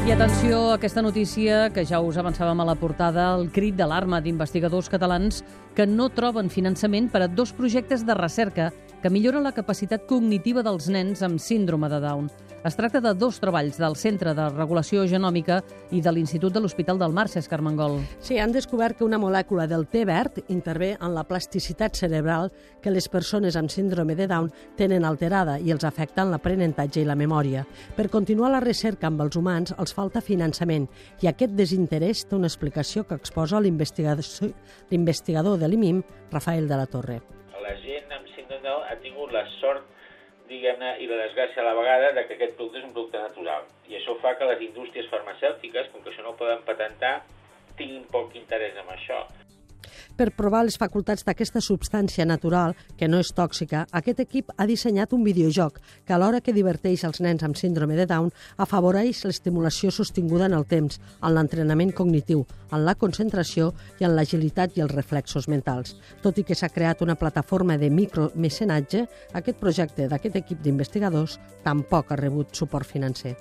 I atenció a aquesta notícia que ja us avançàvem a la portada, el crit d'alarma d'investigadors catalans que no troben finançament per a 2 projectes de recerca que milloren la capacitat cognitiva dels nens amb síndrome de Down. Es tracta de 2 treballs del Centre de Regulació Genòmica i de l'Institut de l'Hospital del Marges, Carmengol. Sí, han descobert que una molècula del te verd intervé en la plasticitat cerebral que les persones amb síndrome de Down tenen alterada i els afecta en l'aprenentatge i la memòria. Per continuar la recerca amb els humans els falta finançament i aquest desinterès té una explicació que exposa l'investigador de l'IMIM, Rafael de la Torre. La gent amb síndrome de Down ha tingut la sort, diguem-ne, i la desgràcia a la vegada de que aquest producte és un producte natural. I això fa que les indústries farmacèutiques, com que això no ho poden patentar, tinguin poc interès en això. Per provar les facultats d'aquesta substància natural, que no és tòxica, aquest equip ha dissenyat un videojoc que, alhora que diverteix els nens amb síndrome de Down, afavoreix l'estimulació sostinguda en el temps, en l'entrenament cognitiu, en la concentració i en l'agilitat i els reflexos mentals. Tot i que s'ha creat una plataforma de micromecenatge, aquest projecte d'aquest equip d'investigadors tampoc ha rebut suport financer.